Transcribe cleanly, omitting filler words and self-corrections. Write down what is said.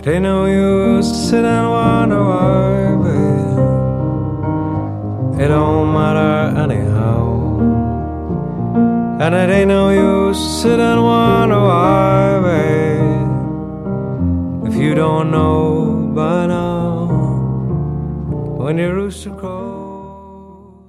It ain't no use to sit and wonder why, babe. It don't matter anyhow. And it ain't no use to sit and wonder why, babe, if you don't know by now. When your rooster crows